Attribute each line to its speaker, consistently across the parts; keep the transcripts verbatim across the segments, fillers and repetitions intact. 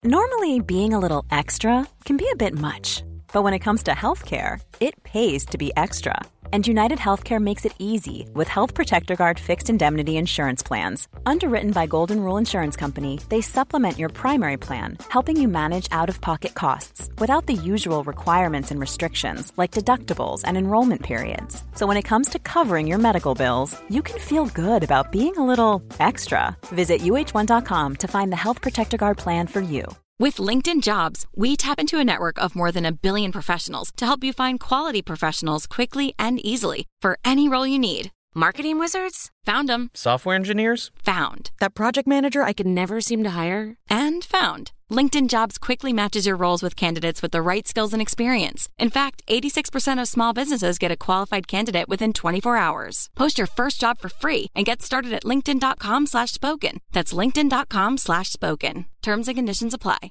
Speaker 1: Normally, being a little extra can be a bit much, but when it comes to healthcare, it pays to be extra. And United Healthcare makes it easy with Health Protector Guard fixed indemnity insurance plans. Underwritten by Golden Rule Insurance Company, they supplement your primary plan, helping you manage out-of-pocket costs without the usual requirements and restrictions like deductibles and enrollment periods. So when it comes to covering your medical bills, you can feel good about being a little extra. Visit U H one dot com to find the Health Protector Guard plan for you.
Speaker 2: With LinkedIn Jobs, we tap into a network of more than a billion professionals to help you find quality professionals quickly and easily for any role you need. Marketing wizards? Found them.
Speaker 3: Software engineers?
Speaker 2: Found. That project manager I could never seem to hire? And found. LinkedIn Jobs quickly matches your roles with candidates with the right skills and experience. In fact, eighty-six percent of small businesses get a qualified candidate within twenty-four hours. Post your first job for free and get started at linkedin.com slash spoken. That's linkedin.com slash spoken. Terms and conditions apply.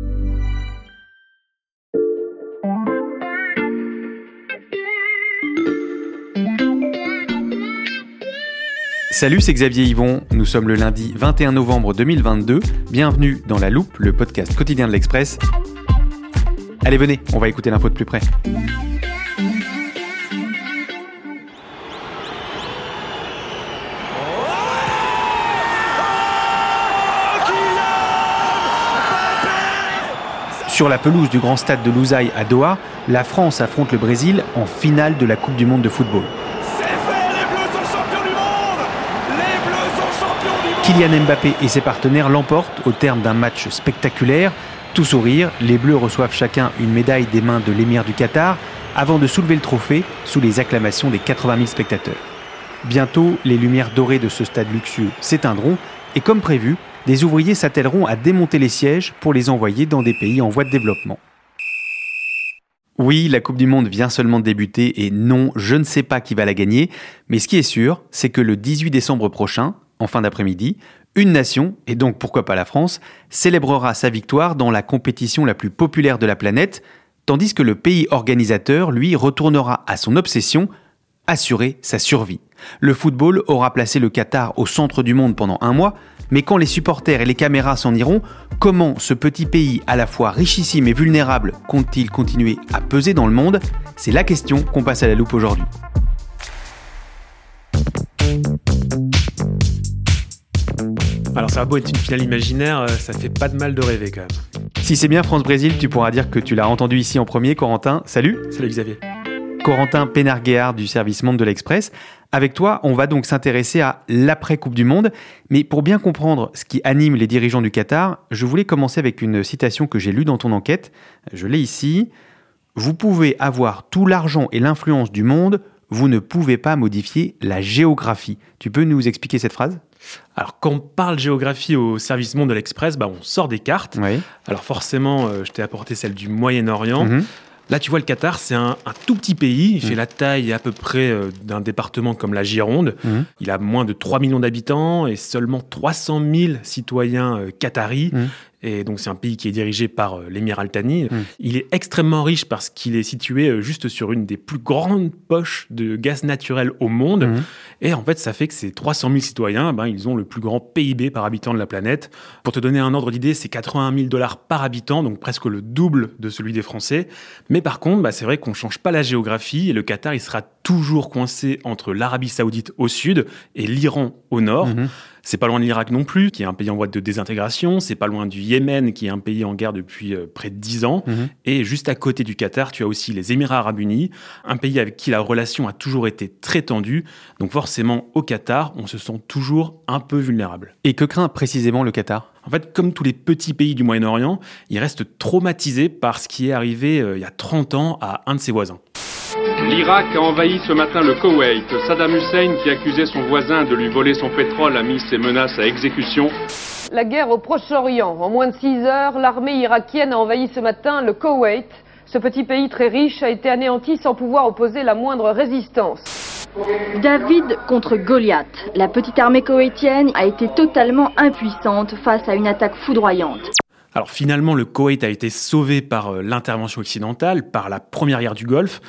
Speaker 4: Salut, c'est Xavier Yvon. Nous sommes le lundi vingt et un novembre deux mille vingt-deux. Bienvenue dans La Loupe, le podcast quotidien de l'Express. Allez, venez, on va écouter l'info de plus près. Sur la pelouse du grand stade de Lusail à Doha, la France affronte le Brésil en finale de la Coupe du Monde de football. Kylian Mbappé et ses partenaires l'emportent au terme d'un match spectaculaire. Tout sourire, les Bleus reçoivent chacun une médaille des mains de l'émir du Qatar avant de soulever le trophée sous les acclamations des quatre-vingt mille spectateurs. Bientôt, les lumières dorées de ce stade luxueux s'éteindront et comme prévu, des ouvriers s'attelleront à démonter les sièges pour les envoyer dans des pays en voie de développement. Oui, la Coupe du Monde vient seulement de débuter et non, je ne sais pas qui va la gagner, mais ce qui est sûr, c'est que le dix-huit décembre prochain, en fin d'après-midi, une nation, et donc pourquoi pas la France, célébrera sa victoire dans la compétition la plus populaire de la planète, tandis que le pays organisateur, lui, retournera à son obsession, assurer sa survie. Le football aura placé le Qatar au centre du monde pendant un mois, mais quand les supporters et les caméras s'en iront, comment ce petit pays à la fois richissime et vulnérable compte-t-il continuer à peser dans le monde ? C'est la question qu'on passe à la loupe aujourd'hui.
Speaker 5: Alors ça va beau être une finale imaginaire, ça fait pas de mal de rêver quand même.
Speaker 4: Si c'est bien France-Brésil, tu pourras dire que tu l'as entendu ici en premier, Corentin. Salut.
Speaker 5: Salut Xavier.
Speaker 4: Corentin Pénarguéard du service Monde de l'Express. Avec toi, on va donc s'intéresser à l'après-Coupe du Monde. Mais pour bien comprendre ce qui anime les dirigeants du Qatar, je voulais commencer avec une citation que j'ai lue dans ton enquête. Je l'ai ici. « Vous pouvez avoir tout l'argent et l'influence du monde, vous ne pouvez pas modifier la géographie. » Tu peux nous expliquer cette phrase ?
Speaker 5: Alors, quand on parle géographie au service Monde de l'Express, bah, on sort des cartes.
Speaker 4: Oui.
Speaker 5: Alors forcément, euh, je t'ai apporté celle du Moyen-Orient.
Speaker 4: Mmh.
Speaker 5: Là, tu vois, le Qatar, c'est un, un tout petit pays. Il mmh. fait la taille à peu près euh, d'un département comme la Gironde. Mmh. Il a moins de trois millions d'habitants et seulement trois cent mille citoyens euh, qataris. Mmh. Et donc, c'est un pays qui est dirigé par euh, l'émir Al Thani. Mmh. Il est extrêmement riche parce qu'il est situé euh, juste sur une des plus grandes poches de gaz naturel au monde. Mmh. Et en fait, ça fait que ces trois cent mille citoyens, ben, ils ont le plus grand P I B par habitant de la planète. Pour te donner un ordre d'idée, c'est quatre-vingt-un mille dollars par habitant, donc presque le double de celui des Français. Mais par contre, ben, c'est vrai qu'on ne change pas la géographie et le Qatar, il sera toujours coincé entre l'Arabie Saoudite au sud et l'Iran au nord. Mmh. C'est pas loin de l'Irak non plus, qui est un pays en voie de désintégration. C'est pas loin du Yémen, qui est un pays en guerre depuis euh, près de dix ans. Mmh. Et juste à côté du Qatar, tu as aussi les Émirats arabes unis, un pays avec qui la relation a toujours été très tendue. Donc forcément, au Qatar, on se sent toujours un peu vulnérable.
Speaker 4: Et que craint précisément le Qatar ?
Speaker 5: En fait, comme tous les petits pays du Moyen-Orient, il reste traumatisé par ce qui est arrivé euh, il y a trente ans à un de ses voisins.
Speaker 6: L'Irak a envahi ce matin le Koweït. Saddam Hussein, qui accusait son voisin de lui voler son pétrole, a mis ses menaces à exécution.
Speaker 7: La guerre au Proche-Orient. En moins de six heures, l'armée irakienne a envahi ce matin le Koweït. Ce petit pays très riche a été anéanti sans pouvoir opposer la moindre résistance.
Speaker 8: David contre Goliath. La petite armée koweïtienne a été totalement impuissante face à une attaque foudroyante.
Speaker 5: Alors finalement, le Koweït a été sauvé par euh, l'intervention occidentale, par la première guerre du Golfe.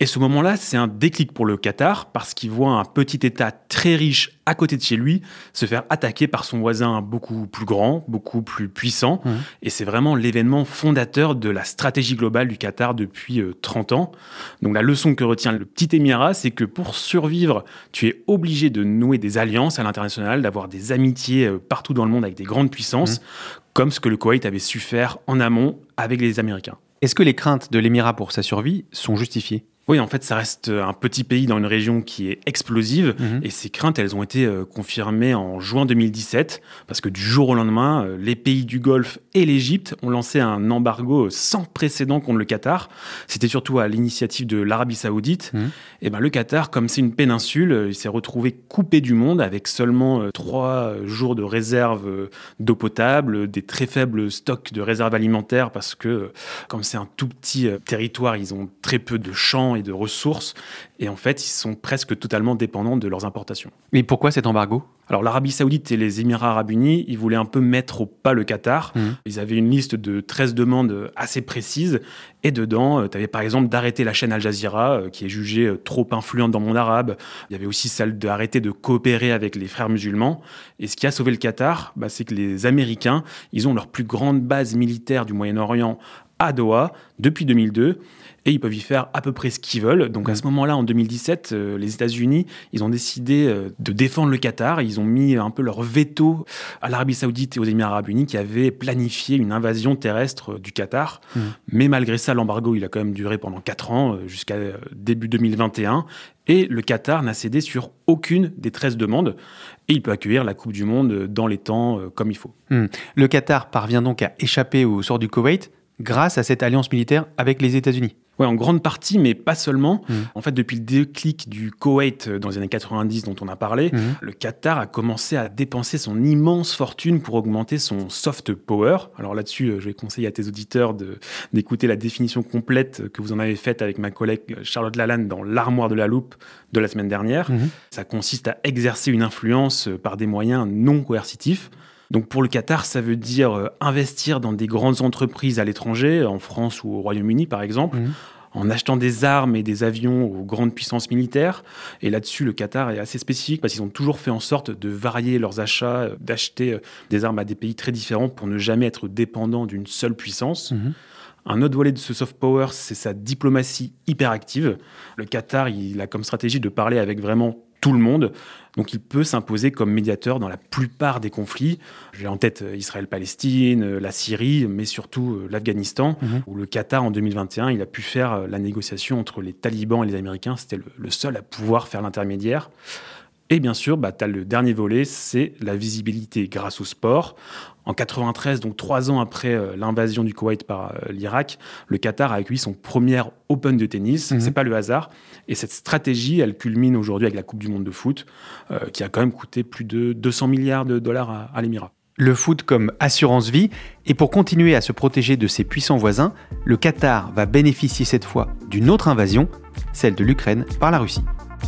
Speaker 5: Et ce moment-là, c'est un déclic pour le Qatar parce qu'il voit un petit État très riche à côté de chez lui se faire attaquer par son voisin beaucoup plus grand, beaucoup plus puissant. Mmh. Et c'est vraiment l'événement fondateur de la stratégie globale du Qatar depuis euh, trente ans. Donc la leçon que retient le petit émirat, c'est que pour survivre, tu es obligé de nouer des alliances à l'international, d'avoir des amitiés euh, partout dans le monde avec des grandes puissances, mmh. comme ce que le Koweït avait su faire en amont avec les Américains.
Speaker 4: Est-ce que les craintes de l'émirat pour sa survie sont justifiées ?
Speaker 5: Oui, en fait, ça reste un petit pays dans une région qui est explosive mmh. et ces craintes, elles ont été euh, confirmées en juin deux mille dix-sept parce que du jour au lendemain, euh, les pays du Golfe et l'Égypte ont lancé un embargo sans précédent contre le Qatar. C'était surtout à l'initiative de l'Arabie Saoudite. Mmh. Et ben, le Qatar, comme c'est une péninsule, il s'est retrouvé coupé du monde avec seulement euh, trois jours de réserve euh, d'eau potable, des très faibles stocks de réserves alimentaires parce que, euh, comme c'est un tout petit euh, territoire, ils ont très peu de champs et de ressources, et en fait, ils sont presque totalement dépendants de leurs importations.
Speaker 4: Mais pourquoi cet embargo ?
Speaker 5: Alors, l'Arabie Saoudite et les Émirats Arabes Unis, ils voulaient un peu mettre au pas le Qatar. Mmh. Ils avaient une liste de treize demandes assez précises, et dedans, tu avais par exemple d'arrêter la chaîne Al Jazeera, qui est jugée trop influente dans le monde arabe. Il y avait aussi celle d'arrêter de coopérer avec les frères musulmans. Et ce qui a sauvé le Qatar, bah, c'est que les Américains, ils ont leur plus grande base militaire du Moyen-Orient à Doha depuis deux mille deux, et ils peuvent y faire à peu près ce qu'ils veulent. Donc à ce moment-là, en deux mille dix-sept, euh, les États-Unis, ils ont décidé euh, de défendre le Qatar. Ils ont mis un peu leur veto à l'Arabie Saoudite et aux Émirats Arabes Unis qui avaient planifié une invasion terrestre euh, du Qatar. Mmh. Mais malgré ça, l'embargo, il a quand même duré pendant quatre ans, euh, jusqu'à euh, début deux mille vingt et un. Et le Qatar n'a cédé sur aucune des treize demandes. Et il peut accueillir la Coupe du Monde dans les temps euh, comme il faut.
Speaker 4: Mmh. Le Qatar parvient donc à échapper au sort du Koweït grâce à cette alliance militaire avec les États-Unis.
Speaker 5: Oui, en grande partie, mais pas seulement.
Speaker 4: Mmh.
Speaker 5: En fait, depuis le déclic du Koweït dans les années quatre-vingt-dix dont on a parlé, mmh. le Qatar a commencé à dépenser son immense fortune pour augmenter son soft power. Alors là-dessus, je vais conseiller à tes auditeurs de, d'écouter la définition complète que vous en avez faite avec ma collègue Charlotte Lalanne dans l'Armoire de la Loupe de la semaine dernière. Mmh. Ça consiste à exercer une influence par des moyens non coercitifs. Donc pour le Qatar, ça veut dire euh, investir dans des grandes entreprises à l'étranger, en France ou au Royaume-Uni par exemple, mmh. en achetant des armes et des avions aux grandes puissances militaires. Et là-dessus, le Qatar est assez spécifique parce qu'ils ont toujours fait en sorte de varier leurs achats, d'acheter des armes à des pays très différents pour ne jamais être dépendants d'une seule puissance. Mmh. Un autre volet de ce soft power, c'est sa diplomatie hyperactive. Le Qatar, il a comme stratégie de parler avec vraiment tout le monde. Donc il peut s'imposer comme médiateur dans la plupart des conflits. J'ai en tête Israël-Palestine, la Syrie, mais surtout l'Afghanistan, mmh. où le Qatar, en deux mille vingt et un, il a pu faire la négociation entre les talibans et les Américains. C'était le, le seul à pouvoir faire l'intermédiaire. Et bien sûr, bah, tu as le dernier volet, c'est la visibilité grâce au sport. En quatre-vingt-treize, donc trois ans après euh, l'invasion du Koweït par euh, l'Irak, le Qatar a accueilli son premier Open de tennis. Mmh. C'est pas le hasard. Et cette stratégie, elle culmine aujourd'hui avec la Coupe du Monde de foot, euh, qui a quand même coûté plus de deux cents milliards de dollars à, à l'Émirat.
Speaker 4: Le foot comme assurance vie. Et pour continuer à se protéger de ses puissants voisins, le Qatar va bénéficier cette fois d'une autre invasion, celle de l'Ukraine par la Russie.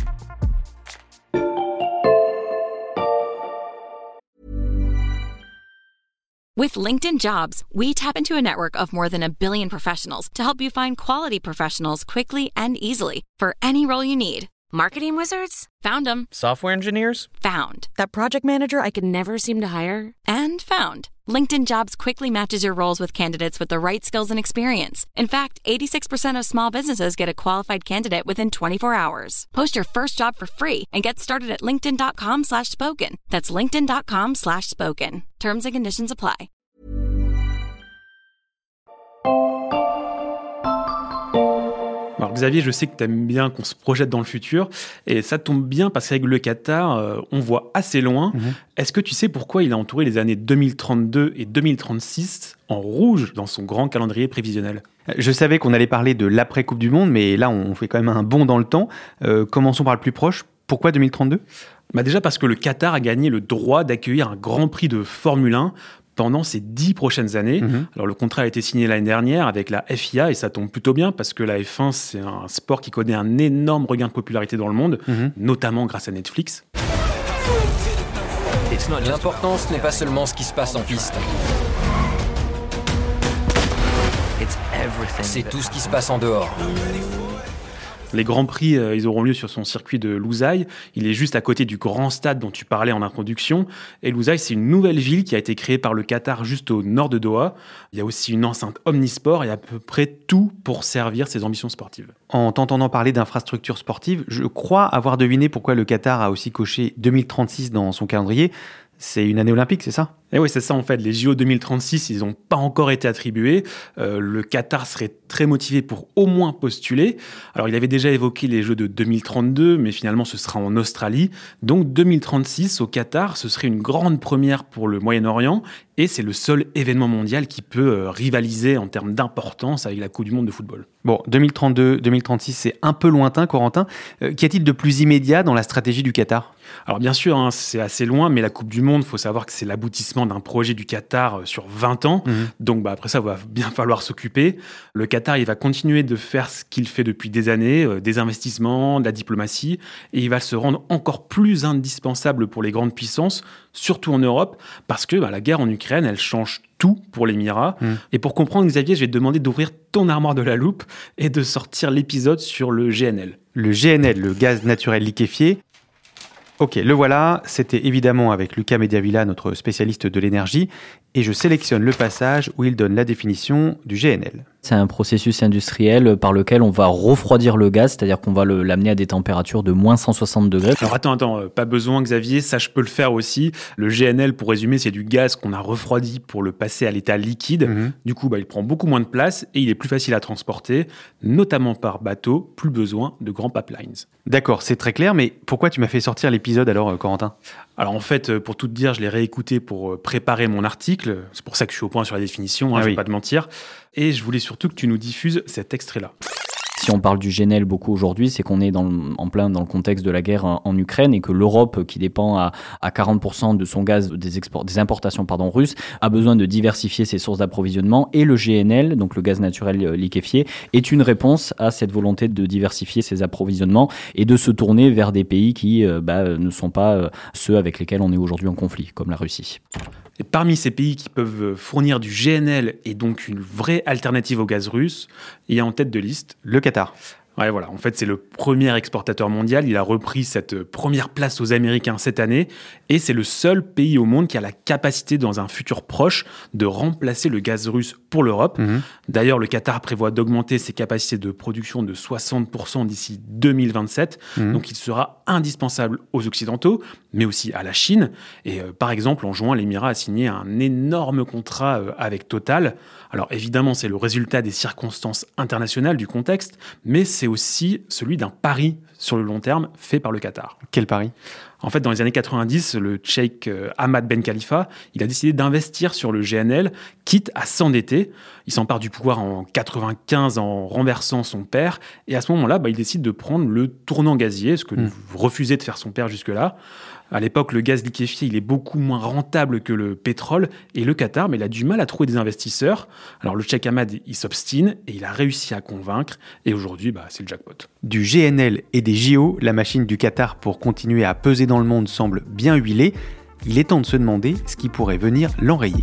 Speaker 2: With LinkedIn Jobs, we tap into a network of more than a billion professionals to help you find quality professionals quickly and easily for any role you need. Marketing wizards? Found them.
Speaker 3: Software engineers?
Speaker 2: Found.
Speaker 9: That project manager I could never seem to hire?
Speaker 2: And found. LinkedIn Jobs quickly matches your roles with candidates with the right skills and experience. In fact, eighty-six percent of small businesses get a qualified candidate within twenty-four hours. Post your first job for free and get started at linkedin.com slash spoken. That's linkedin.com slash spoken. Terms and conditions apply.
Speaker 5: Alors Xavier, je sais que tu aimes bien qu'on se projette dans le futur, et ça tombe bien parce qu'avec le Qatar, euh, on voit assez loin. Mmh. Est-ce que tu sais pourquoi il a entouré les années deux mille trente-deux et deux mille trente-six en rouge dans son grand calendrier prévisionnel ?
Speaker 4: Je savais qu'on allait parler de l'après-Coupe du Monde, mais là, on fait quand même un bond dans le temps. Euh, commençons par le plus proche. Pourquoi deux mille trente-deux ?
Speaker 5: Bah déjà parce que le Qatar a gagné le droit d'accueillir un Grand Prix de Formule un pendant ces dix prochaines années. Mmh. Alors, le contrat a été signé l'année dernière avec la F I A, et ça tombe plutôt bien parce que la F un, c'est un sport qui connaît un énorme regain de popularité dans le monde, mmh. notamment grâce à Netflix.
Speaker 3: L'important, ce n'est pas seulement ce qui se passe en piste. C'est tout ce qui se passe en dehors.
Speaker 5: Les Grands Prix, euh, ils auront lieu sur son circuit de Lusail. Il est juste à côté du grand stade dont tu parlais en introduction. Et Lusail, c'est une nouvelle ville qui a été créée par le Qatar juste au nord de Doha. Il y a aussi une enceinte omnisport et à peu près tout pour servir ses ambitions sportives.
Speaker 4: En t'entendant parler d'infrastructures sportives, je crois avoir deviné pourquoi le Qatar a aussi coché deux mille trente-six dans son calendrier. C'est une année olympique, c'est ça ?
Speaker 5: Et oui, c'est ça en fait. Les J O deux mille trente-six, ils n'ont pas encore été attribués. Euh, le Qatar serait très motivé pour au moins postuler. Alors, il avait déjà évoqué les Jeux de deux mille trente-deux, mais finalement, ce sera en Australie. Donc, deux mille trente-six, au Qatar, ce serait une grande première pour le Moyen-Orient. Et c'est le seul événement mondial qui peut euh, rivaliser en termes d'importance avec la Coupe du Monde de football.
Speaker 4: Bon, deux mille trente-deux, deux mille trente-six, c'est un peu lointain, Corentin. Euh, qu'y a-t-il de plus immédiat dans la stratégie du Qatar ?
Speaker 5: Alors bien sûr, hein, c'est assez loin, mais la Coupe du Monde, il faut savoir que c'est l'aboutissement d'un projet du Qatar sur vingt ans. Mmh. Donc bah, après ça, il va bien falloir s'occuper. Le Qatar, il va continuer de faire ce qu'il fait depuis des années, euh, des investissements, de la diplomatie, et il va se rendre encore plus indispensable pour les grandes puissances, surtout en Europe, parce que bah, la guerre en Ukraine, elle change tout pour l'Émirat. Mmh. Et pour comprendre, Xavier, je vais te demander d'ouvrir ton armoire de la loupe et de sortir l'épisode sur le G N L.
Speaker 4: Le G N L, le gaz naturel liquéfié. Ok, le voilà, c'était évidemment avec Lucas Mediavilla, notre spécialiste de l'énergie, et je sélectionne le passage où il donne la définition du G N L.
Speaker 10: C'est un processus industriel par lequel on va refroidir le gaz, c'est-à-dire qu'on va le, l'amener à des températures de moins cent soixante degrés.
Speaker 5: Alors attends, attends, pas besoin Xavier, ça je peux le faire aussi. Le G N L, pour résumer, c'est du gaz qu'on a refroidi pour le passer à l'état liquide. Mmh. Du coup, bah, il prend beaucoup moins de place et il est plus facile à transporter, notamment par bateau, plus besoin de grands pipelines.
Speaker 4: D'accord, c'est très clair, mais pourquoi tu m'as fait sortir l'épisode alors, Corentin ?
Speaker 5: Alors en fait, pour tout te dire, je l'ai réécouté pour préparer mon article. C'est pour ça que je suis au point sur la définition, hein, ah je ne oui. vais pas te mentir. Et je voulais surtout que tu nous diffuses cet extrait-là.
Speaker 10: Si on parle du G N L beaucoup aujourd'hui, c'est qu'on est dans le, en plein dans le contexte de la guerre en, en Ukraine et que l'Europe, qui dépend à, à quarante pour cent de son gaz des, export, des importations pardon, russes, a besoin de diversifier ses sources d'approvisionnement. Et le G N L, donc le gaz naturel liquéfié, est une réponse à cette volonté de diversifier ses approvisionnements et de se tourner vers des pays qui euh, bah, ne sont pas euh, ceux avec lesquels on est aujourd'hui en conflit, comme la Russie.
Speaker 5: Et parmi ces pays qui peuvent fournir du G N L et donc une vraie alternative au gaz russe, il y a en tête de liste
Speaker 4: le Qatar.
Speaker 5: Ouais, voilà. En fait, c'est le premier exportateur mondial. Il a repris cette première place aux Américains cette année. Et c'est le seul pays au monde qui a la capacité, dans un futur proche, de remplacer le gaz russe pour l'Europe. Mmh. D'ailleurs, le Qatar prévoit d'augmenter ses capacités de production de soixante pour cent d'ici deux mille vingt-sept. Mmh. Donc, il sera indispensable aux Occidentaux, mais aussi à la Chine. Et euh, par exemple, en juin, l'Émirat a signé un énorme contrat euh, avec Total. Alors, évidemment, c'est le résultat des circonstances internationales, du contexte, mais c'est aussi celui d'un pari sur le long terme fait par le Qatar.
Speaker 4: Quel pari ?
Speaker 5: En fait, dans les années quatre-vingt-dix, le cheikh Hamad Ben Khalifa, il a décidé d'investir sur le G N L, quitte à s'endetter. Il s'empare du pouvoir en quatre-vingt-quinze en renversant son père. Et à ce moment-là, bah, il décide de prendre le tournant gazier, ce que mmh. refusait de faire son père jusque-là. À l'époque, le gaz liquéfié, il est beaucoup moins rentable que le pétrole. Et le Qatar, mais il a du mal à trouver des investisseurs. Alors le cheikh Hamad, il s'obstine et il a réussi à convaincre. Et aujourd'hui, bah, c'est le jackpot.
Speaker 4: Du G N L et des J O, la machine du Qatar pour continuer à peser dans le monde semble bien huilée. Il est temps de se demander ce qui pourrait venir l'enrayer.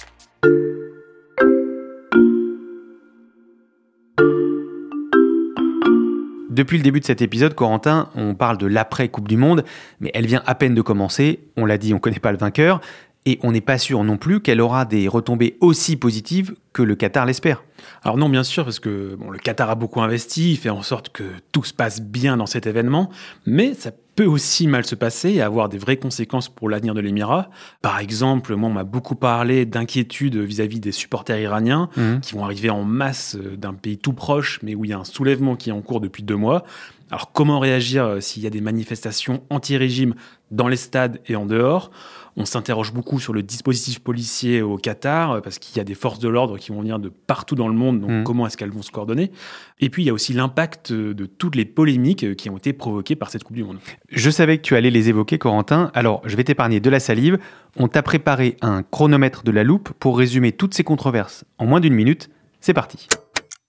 Speaker 4: Depuis le début de cet épisode, Corentin, on parle de l'après-Coupe du Monde, mais elle vient à peine de commencer. On l'a dit, on ne connaît pas le vainqueur. Et on n'est pas sûr non plus qu'elle aura des retombées aussi positives que le Qatar l'espère.
Speaker 5: Alors non, bien sûr, parce que bon, le Qatar a beaucoup investi, il fait en sorte que tout se passe bien dans cet événement, mais ça peut aussi mal se passer et avoir des vraies conséquences pour l'avenir de l'Émirat. Par exemple, moi, on m'a beaucoup parlé d'inquiétude vis-à-vis des supporters iraniens mmh. qui vont arriver en masse d'un pays tout proche, mais où il y a un soulèvement qui est en cours depuis deux mois. Alors comment réagir s'il y a des manifestations anti-régime dans les stades et en dehors ? On s'interroge beaucoup sur le dispositif policier au Qatar, parce qu'il y a des forces de l'ordre qui vont venir de partout dans le monde, donc mmh. comment est-ce qu'elles vont se coordonner ? Et puis, il y a aussi l'impact de toutes les polémiques qui ont été provoquées par cette Coupe du Monde.
Speaker 4: Je savais que tu allais les évoquer, Corentin, alors je vais t'épargner de la salive. On t'a préparé un chronomètre de la loupe pour résumer toutes ces controverses en moins d'une minute. C'est parti.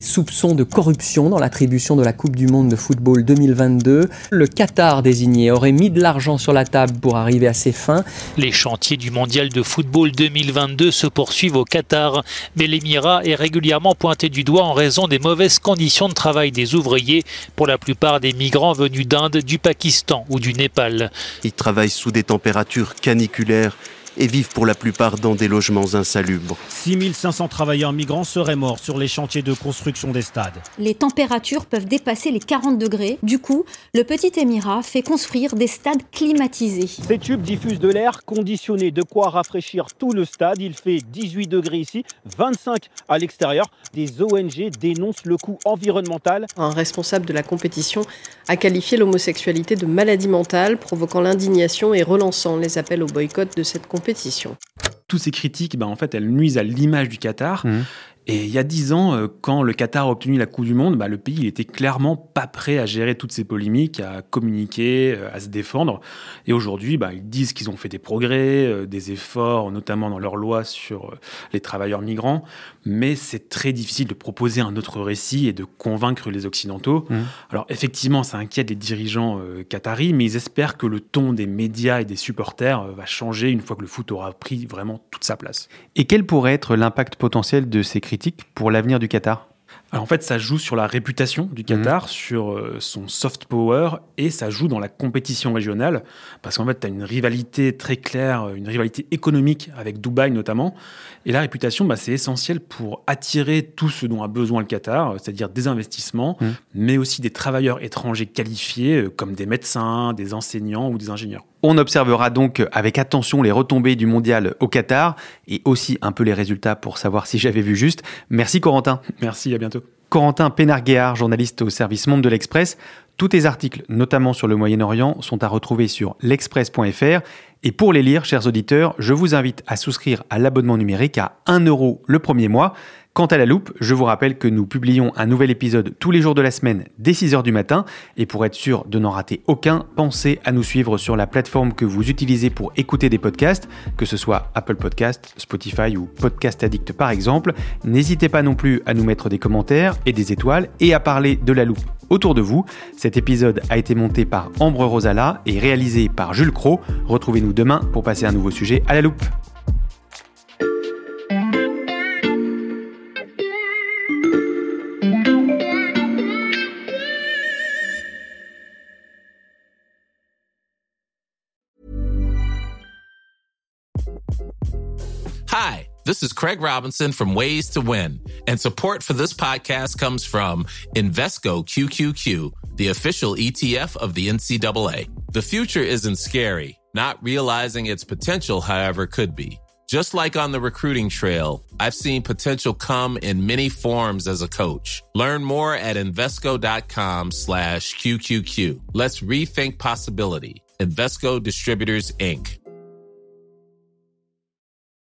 Speaker 11: Soupçons de corruption dans l'attribution de la Coupe du Monde de football deux mille vingt-deux. Le Qatar désigné aurait mis de l'argent sur la table pour arriver à ses fins.
Speaker 12: Les chantiers du mondial de football deux mille vingt-deux se poursuivent au Qatar, mais l'Émirat est régulièrement pointé du doigt en raison des mauvaises conditions de travail des ouvriers, pour la plupart des migrants venus d'Inde, du Pakistan ou du Népal.
Speaker 13: Ils travaillent sous des températures caniculaires et vivent pour la plupart dans des logements insalubres.
Speaker 14: six mille cinq cents travailleurs migrants seraient morts sur les chantiers de construction des stades.
Speaker 15: Les températures peuvent dépasser les quarante degrés. Du coup, le petit Émirat fait construire des stades climatisés.
Speaker 14: Ces tubes diffusent de l'air conditionné, de quoi rafraîchir tout le stade. Il fait dix-huit degrés ici, vingt-cinq à l'extérieur. Des O N G dénoncent le coût environnemental.
Speaker 16: Un responsable de la compétition a qualifié l'homosexualité de maladie mentale, provoquant l'indignation et relançant les appels au boycott de cette compétition.
Speaker 5: Toutes ces critiques, ben, en fait, elles nuisent à l'image du Qatar. Mmh. Et il y a dix ans, quand le Qatar a obtenu la Coupe du Monde, bah, le pays il était clairement pas prêt à gérer toutes ces polémiques, à communiquer, à se défendre. Et aujourd'hui, bah, ils disent qu'ils ont fait des progrès, des efforts, notamment dans leurs lois sur les travailleurs migrants. Mais c'est très difficile de proposer un autre récit et de convaincre les Occidentaux. Mmh. Alors effectivement, ça inquiète les dirigeants euh, qataris, mais ils espèrent que le ton des médias et des supporters euh, va changer une fois que le foot aura pris vraiment toute sa place.
Speaker 4: Et quel pourrait être l'impact potentiel de ces critiques pour l'avenir du Qatar ?
Speaker 5: Alors en fait, ça joue sur la réputation du Qatar, mmh. sur euh, son soft power, et ça joue dans la compétition régionale, parce qu'en fait, tu as une rivalité très claire, une rivalité économique avec Dubaï notamment, et la réputation, bah, c'est essentiel pour attirer tout ce dont a besoin le Qatar, c'est-à-dire des investissements, mmh. mais aussi des travailleurs étrangers qualifiés, euh, comme des médecins, des enseignants ou des ingénieurs.
Speaker 4: On observera donc avec attention les retombées du mondial au Qatar et aussi un peu les résultats pour savoir si j'avais vu juste. Merci Corentin.
Speaker 5: Merci, à bientôt.
Speaker 4: Corentin Pénard-Guéard, journaliste au service Monde de l'Express. Tous tes articles, notamment sur le Moyen-Orient, sont à retrouver sur l'express point f r. Et pour les lire, chers auditeurs, je vous invite à souscrire à l'abonnement numérique à un euro le premier mois. Quant à La Loupe, je vous rappelle que nous publions un nouvel épisode tous les jours de la semaine dès six heures du matin. Et pour être sûr de n'en rater aucun, pensez à nous suivre sur la plateforme que vous utilisez pour écouter des podcasts, que ce soit Apple Podcasts, Spotify ou Podcast Addict par exemple. N'hésitez pas non plus à nous mettre des commentaires et des étoiles et à parler de La Loupe autour de vous. Cet épisode a été monté par Ambre Rosala et réalisé par Jules Cros. Retrouvez-nous demain pour passer un nouveau sujet à La Loupe.
Speaker 17: Hi, this is Craig Robinson from Ways to Win, and support for this podcast comes from Invesco Q Q Q, the official E T F of the N C double A. The future isn't scary. Not realizing its potential, however, could be. Just like on the recruiting trail, I've seen potential come in many forms as a coach. Learn more at Invesco.com slash QQQ. Let's rethink possibility. Invesco Distributors, Incorporated